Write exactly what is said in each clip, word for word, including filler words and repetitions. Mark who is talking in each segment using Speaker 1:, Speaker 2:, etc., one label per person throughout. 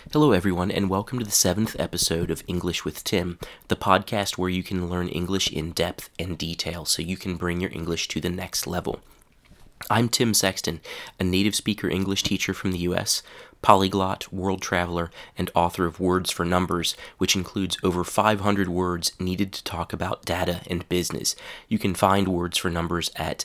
Speaker 1: Hello, everyone, and welcome to the seventh episode of English with Tim, the podcast where you can learn English in depth and detail so you can bring your English to the next level. I'm Tim Sexton, a native speaker English teacher from the U S, polyglot, world traveler, and author of Words for Numbers, which includes over five hundred words needed to talk about data and business. You can find Words for Numbers at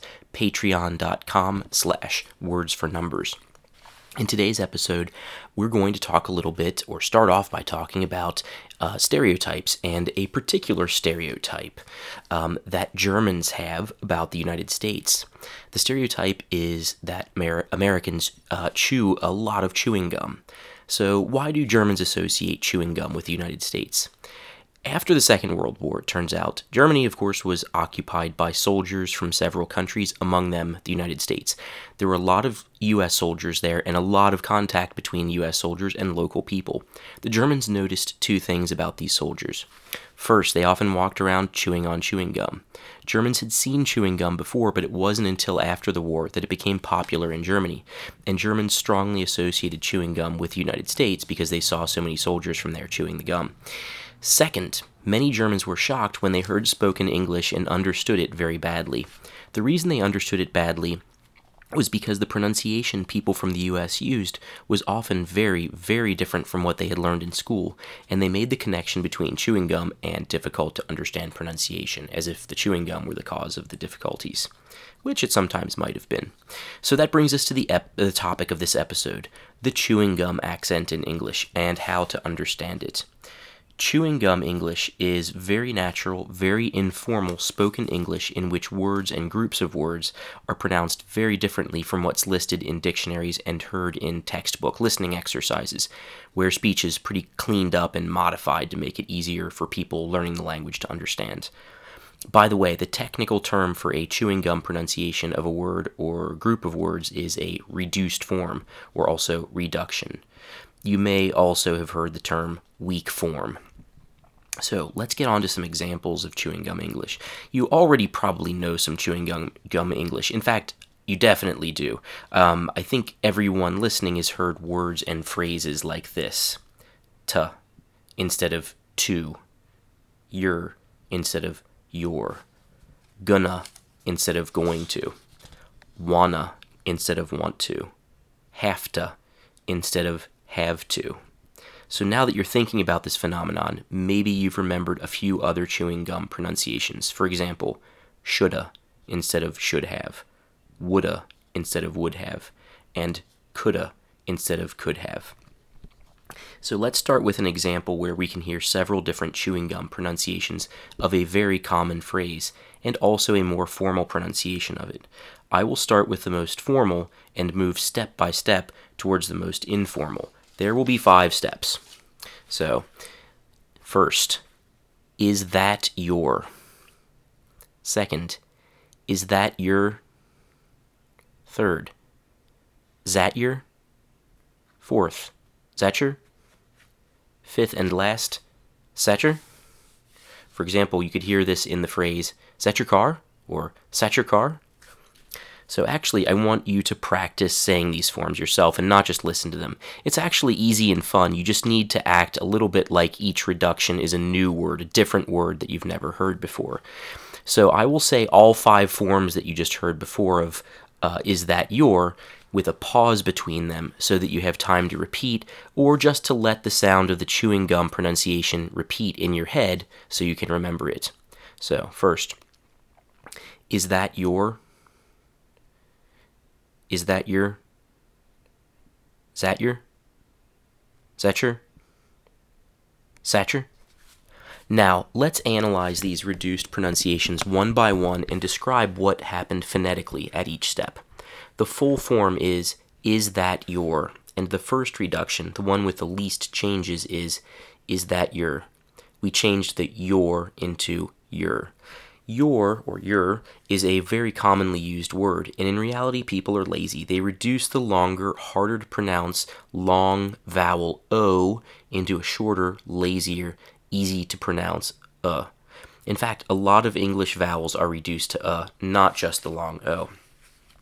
Speaker 1: patreon.com slash words for numbers. In today's episode, we're going to talk a little bit, or start off by talking about uh, stereotypes, and a particular stereotype um, that Germans have about the United States. The stereotype is that Amer- Americans uh, chew a lot of chewing gum. So why do Germans associate chewing gum with the United States? After the Second World War, it turns out, Germany, of course, was occupied by soldiers from several countries, among them the United States. There were a lot of U S soldiers there and a lot of contact between U S soldiers and local people. The Germans noticed two things about these soldiers. First, they often walked around chewing on chewing gum. Germans had seen chewing gum before, but it wasn't until after the war that it became popular in Germany, and Germans strongly associated chewing gum with the United States because they saw so many soldiers from there chewing the gum. Second, many Germans were shocked when they heard spoken English and understood it very badly. The reason they understood it badly was because the pronunciation people from the U S used was often very, very different from what they had learned in school, and they made the connection between chewing gum and difficult-to-understand pronunciation, as if the chewing gum were the cause of the difficulties, which it sometimes might have been. So that brings us to the, ep- the topic of this episode, the chewing gum accent in English, and how to understand it. Chewing gum English is very natural, very informal spoken English in which words and groups of words are pronounced very differently from what's listed in dictionaries and heard in textbook listening exercises, where speech is pretty cleaned up and modified to make it easier for people learning the language to understand. By the way, the technical term for a chewing gum pronunciation of a word or group of words is a reduced form, or also reduction. You may also have heard the term weak form. So let's get on to some examples of chewing gum English. You already probably know some chewing gum, gum English. In fact, you definitely do. Um, I think everyone listening has heard words and phrases like this. Tuh instead of to. You're instead of your. Gonna instead of going to. Wanna instead of want to. Have to instead of have to. So now that you're thinking about this phenomenon, maybe you've remembered a few other chewing gum pronunciations. For example, shoulda instead of should have, woulda instead of would have, and coulda instead of could have. So let's start with an example where we can hear several different chewing gum pronunciations of a very common phrase, and also a more formal pronunciation of it. I will start with the most formal and move step by step towards the most informal. There will be five steps. So, first, is that your? Second, is that your? Third, is that your? Fourth, is that your? Fifth and last, is that your? For example, you could hear this in the phrase, is that your car? Or, is that your car? So actually, I want you to practice saying these forms yourself and not just listen to them. It's actually easy and fun. You just need to act a little bit like each reduction is a new word, a different word that you've never heard before. So I will say all five forms that you just heard before of uh, is that your, with a pause between them so that you have time to repeat, or just to let the sound of the chewing gum pronunciation repeat in your head so you can remember it. So first, is that your? Is that your? Is that your? Is that your? Is that your? Now, let's analyze these reduced pronunciations one by one and describe what happened phonetically at each step. The full form is, is that your? And the first reduction, the one with the least changes, is, is that your? We changed the your into your. Your, or your, is a very commonly used word, and in reality people are lazy. They reduce the longer, harder to pronounce, long vowel O into a shorter, lazier, easy to pronounce uh. In fact, a lot of English vowels are reduced to uh, not just the long O.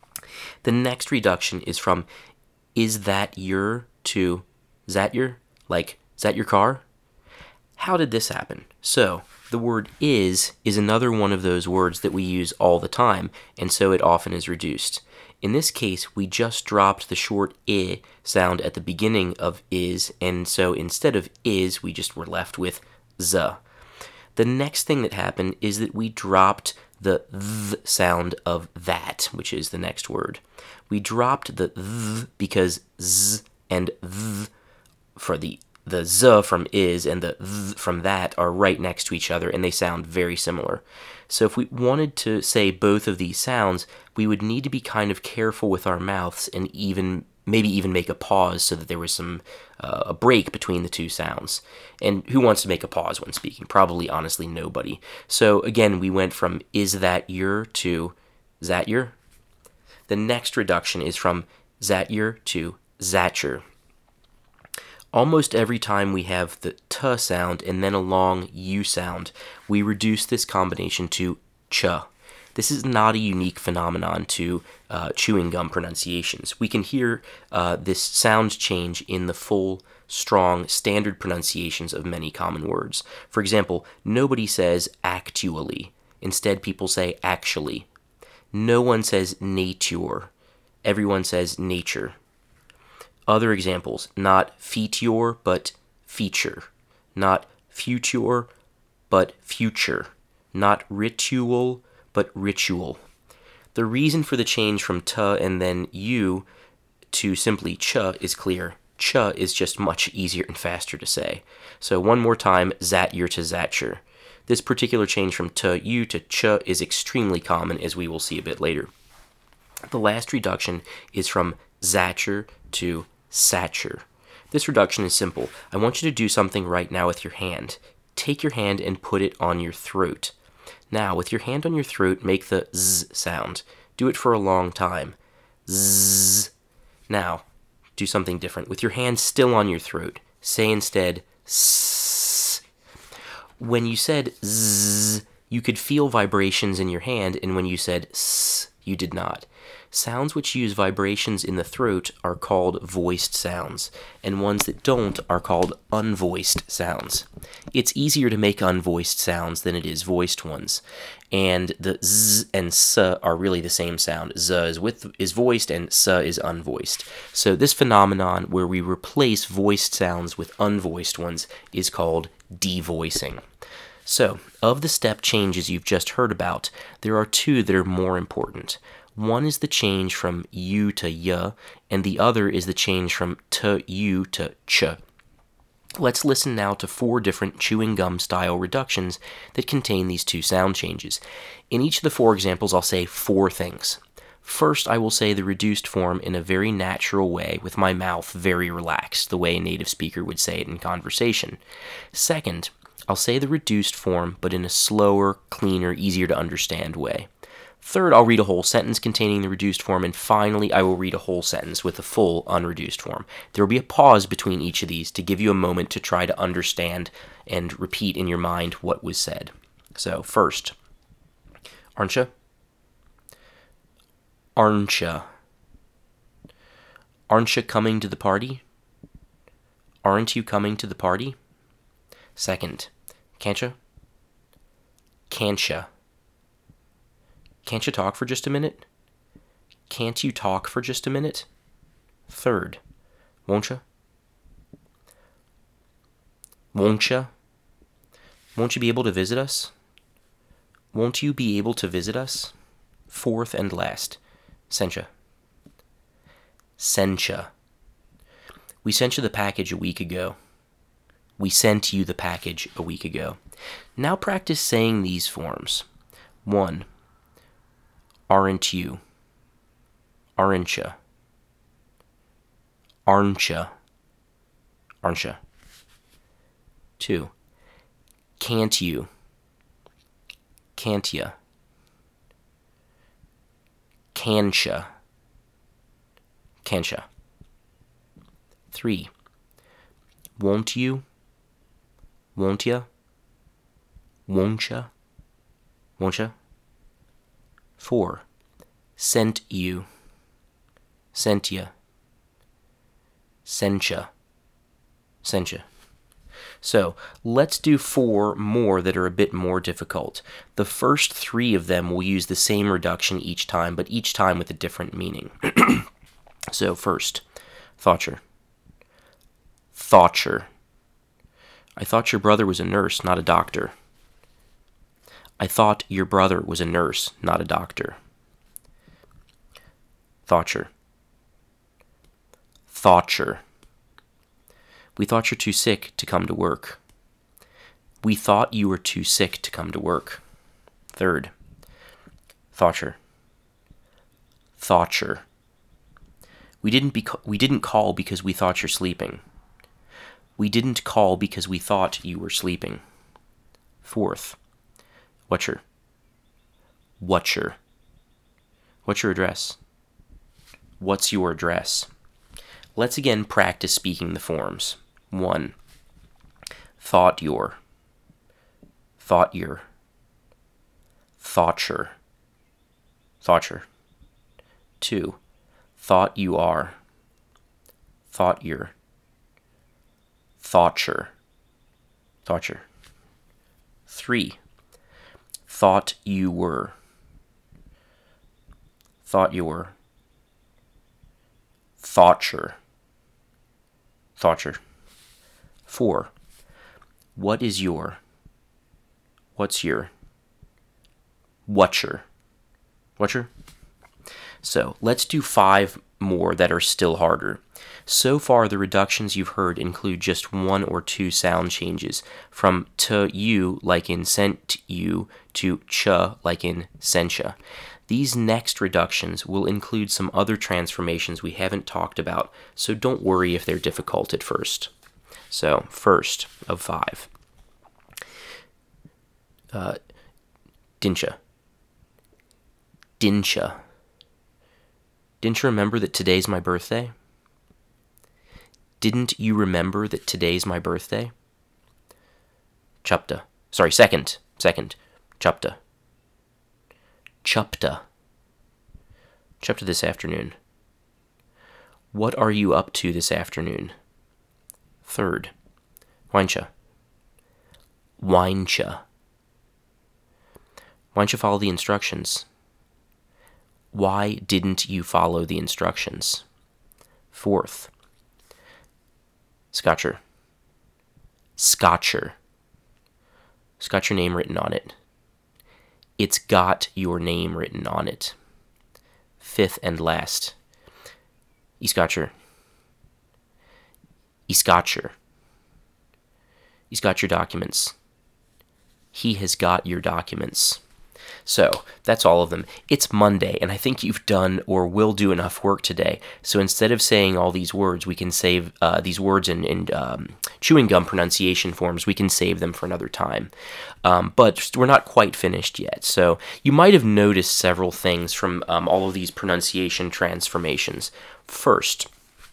Speaker 1: The next reduction is from is that your to is that your, Like, is that your car? How did this happen? So, the word is is another one of those words that we use all the time, and so it often is reduced. In this case, we just dropped the short I sound at the beginning of is, and so instead of is, we just were left with z. The next thing that happened is that we dropped the th sound of that, which is the next word. We dropped the th because z and th for the the z from is and the th from that are right next to each other, and they sound very similar. So if we wanted to say both of these sounds, we would need to be kind of careful with our mouths and even maybe even make a pause so that there was some uh, a break between the two sounds. And who wants to make a pause when speaking? Probably, honestly, nobody. So again, we went from is that your to zat your. The next reduction is from zat your to zatcher. Almost every time we have the t sound and then a long u sound, we reduce this combination to ch. This is not a unique phenomenon to uh, chewing gum pronunciations. We can hear uh, this sound change in the full, strong, standard pronunciations of many common words. For example, nobody says actually. Instead, people say actually. No one says nature. Everyone says nature. Other examples, not feature, but feature. Not future, but future. Not ritual, but ritual. The reason for the change from t and then u to simply ch is clear. Ch is just much easier and faster to say. So one more time, zatyer to zatcher. This particular change from t, u to ch is extremely common, as we will see a bit later. The last reduction is from zatcher to satcher. This reduction is simple. I want you to do something right now with your hand. Take your hand and put it on your throat. Now, with your hand on your throat, make the z sound. Do it for a long time. Z. Now, do something different. With your hand still on your throat, say instead s. When you said z, you could feel vibrations in your hand, and when you said s, you did not. Sounds which use vibrations in the throat are called voiced sounds, and ones that don't are called unvoiced sounds. It's easier to make unvoiced sounds than it is voiced ones, and the z and s are really the same sound. Z is, with, is voiced and s is unvoiced. So this phenomenon where we replace voiced sounds with unvoiced ones is called devoicing. So, of the step changes you've just heard about, there are two that are more important. One is the change from u to y, and the other is the change from t, u to ch. Let's listen now to four different chewing gum style reductions that contain these two sound changes. In each of the four examples, I'll say four things. First, I will say the reduced form in a very natural way, with my mouth very relaxed, the way a native speaker would say it in conversation. Second, I'll say the reduced form, but in a slower, cleaner, easier to understand way. Third, I'll read a whole sentence containing the reduced form, and finally, I will read a whole sentence with the full unreduced form. There will be a pause between each of these to give you a moment to try to understand and repeat in your mind what was said. So, first, aren't ya? Aren't ya? Aren't ya coming to the party? Aren't you coming to the party? Second, can't ya? Can't ya? Can't you talk for just a minute? Can't you talk for just a minute? Third, won't you? Won't you? Won't you be able to visit us? Won't you be able to visit us? Fourth and last, sent ya. Sent ya. We sent you the package a week ago. We sent you the package a week ago. Now practice saying these forms. One, aren't you? Aren't ya? Aren't ya? Aren't ya? Two, can't you? Can't ya? Can't ya? Can't ya? Three, won't you? Won't ya? Won't ya? Won't ya? Four, sent you. Sent ya. Sent ya. Sent ya. So let's do four more that are a bit more difficult. The first three of them will use the same reduction each time, but each time with a different meaning. So first, Thoughter. Thoughter. I thought your brother was a nurse, not a doctor. I thought your brother was a nurse, not a doctor. Thoughter. Thoughter. We thought you're too sick to come to work. We thought you were too sick to come to work. Third, Thoughter. Thoughter. We didn't be we didn't call because we thought you're sleeping. We didn't call because we thought you were sleeping. Fourth, Whatcher. Whatcher. What's your address? What's your address? Let's again practice speaking the forms. One, thought your. Thought your. Thoughtcher. Thoughtcher. Two, thought you are. Thought you're. Thoughtcher. Thoughtcher. Three, thought you were. Thought you were. Thoughtcher. Thoughtcher. Four, what is your. What's your. Whatcher. Whatcher? So let's do five more that are still harder. So far, the reductions you've heard include just one or two sound changes, from to you, like in sent you, to ch, like in sencha. These next reductions will include some other transformations we haven't talked about, so don't worry if they're difficult at first. So, first of five. Uh, Dincha. Dincha. Didn't you remember that today's my birthday? Didn't you remember that today's my birthday? Chupta. Sorry, second. Second. Chupta. Chupta. Chupta this afternoon. What are you up to this afternoon? Third. Winecha. Winecha. Why don't you follow the instructions? Why didn't you follow the instructions? Fourth. Scotcher. Scotcher. It's got your name written on it. It's got your name written on it. Fifth and last. Escotcher. Escotcher. He's got your documents. He has got your documents. So, that's all of them. It's Monday, and I think you've done or will do enough work today. So instead of saying all these words, we can save uh, these words in, in um, chewing gum pronunciation forms. We can save them for another time. Um, but we're not quite finished yet. So you might have noticed several things from um, all of these pronunciation transformations. First,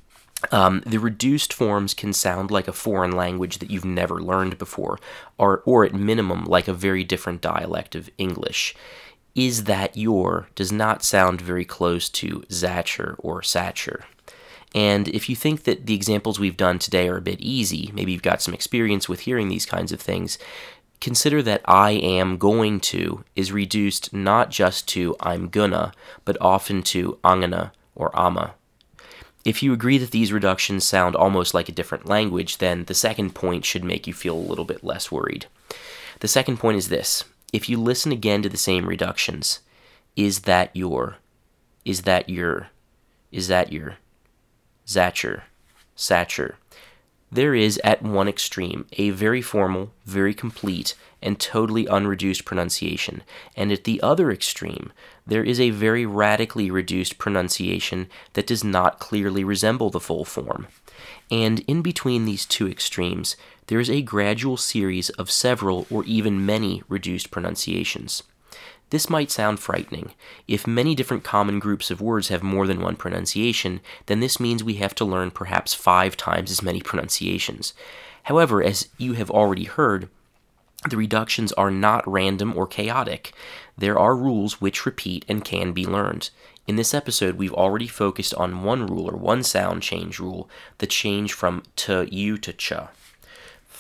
Speaker 1: Um, the reduced forms can sound like a foreign language that you've never learned before, or, or at minimum, like a very different dialect of English. Is that your does not sound very close to Zatcher or Satcher. And if you think that the examples we've done today are a bit easy, maybe you've got some experience with hearing these kinds of things, consider that I am going to is reduced not just to I'm gonna, but often to angana or ama. If you agree that these reductions sound almost like a different language, then the second point should make you feel a little bit less worried. The second point is this. If you listen again to the same reductions, is that your, is that your, is that your, Zatcher, Satcher, there is at one extreme a very formal, very complete, and totally unreduced pronunciation, and at the other extreme, there is a very radically reduced pronunciation that does not clearly resemble the full form. And in between these two extremes, there is a gradual series of several or even many reduced pronunciations. This might sound frightening. If many different common groups of words have more than one pronunciation, then this means we have to learn perhaps five times as many pronunciations. However, as you have already heard, the reductions are not random or chaotic. There are rules which repeat and can be learned. In this episode, we've already focused on one rule or one sound change rule, the change from t, you to ch.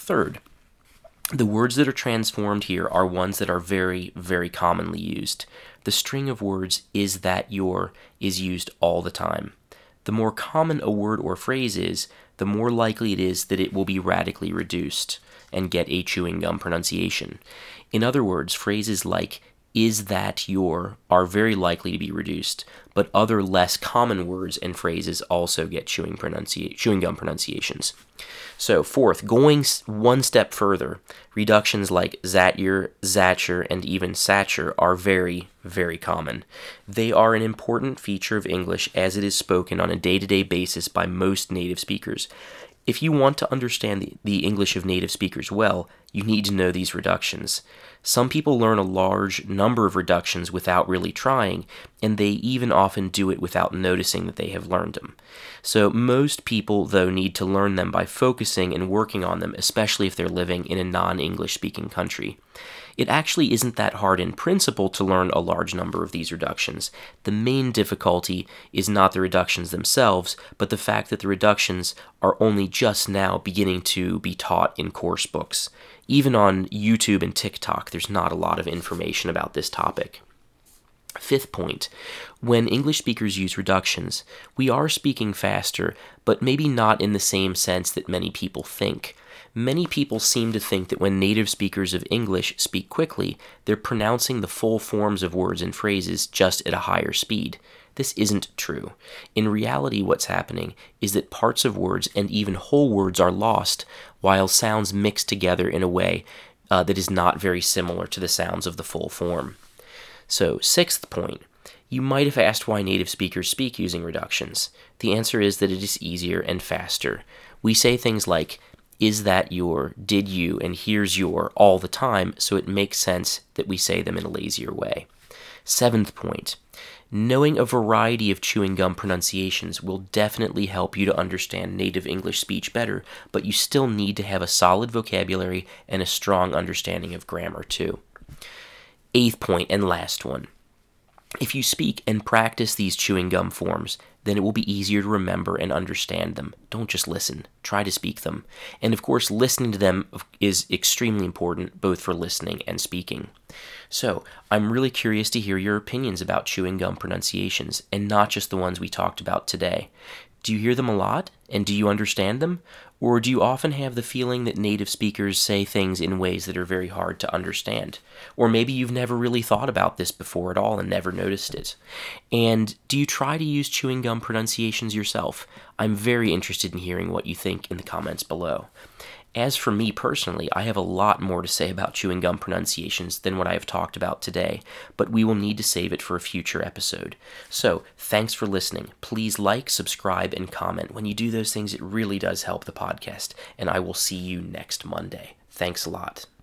Speaker 1: Third, the words that are transformed here are ones that are very, very commonly used. The string of words is that your is used all the time. The more common a word or phrase is, the more likely it is that it will be radically reduced and get a chewing gum pronunciation. In other words, phrases like is that your are very likely to be reduced, but other less common words and phrases also get chewing pronunci- chewing gum pronunciations. So fourth, going one step further, reductions like zatyr, zatcher, and even satcher are very, very common. They are an important feature of English as it is spoken on a day-to-day basis by most native speakers. If you want to understand the, the English of native speakers well, you need to know these reductions. Some people learn a large number of reductions without really trying, and they even often do it without noticing that they have learned them. So most people, though, need to learn them by focusing and working on them, especially if they're living in a non-English speaking country. It actually isn't that hard in principle to learn a large number of these reductions. The main difficulty is not the reductions themselves, but the fact that the reductions are only just now beginning to be taught in course books. Even on YouTube and TikTok, there's not a lot of information about this topic. Fifth point, when English speakers use reductions, we are speaking faster, but maybe not in the same sense that many people think. Many people seem to think that when native speakers of English speak quickly, they're pronouncing the full forms of words and phrases just at a higher speed. This isn't true. In reality, what's happening is that parts of words and even whole words are lost, while sounds mix together in a way uh, that is not very similar to the sounds of the full form. So, sixth point, you might have asked why native speakers speak using reductions. The answer is that it is easier and faster. We say things like, is that your, did you, and here's your all the time, so it makes sense that we say them in a lazier way. Seventh point, knowing a variety of chewing gum pronunciations will definitely help you to understand native English speech better, but you still need to have a solid vocabulary and a strong understanding of grammar too. Eighth point and last one. If you speak and practice these chewing gum forms, then it will be easier to remember and understand them. Don't just listen. Try to speak them. And of course, listening to them is extremely important, both for listening and speaking. So, I'm really curious to hear your opinions about chewing gum pronunciations, and not just the ones we talked about today. Do you hear them a lot? And do you understand them? Or do you often have the feeling that native speakers say things in ways that are very hard to understand? Or maybe you've never really thought about this before at all and never noticed it. And do you try to use chewing gum pronunciations yourself? I'm very interested in hearing what you think in the comments below. As for me personally, I have a lot more to say about chewing gum pronunciations than what I have talked about today, but we will need to save it for a future episode. So, thanks for listening. Please like, subscribe, and comment. When you do those things, it really does help the podcast, and I will see you next Monday. Thanks a lot.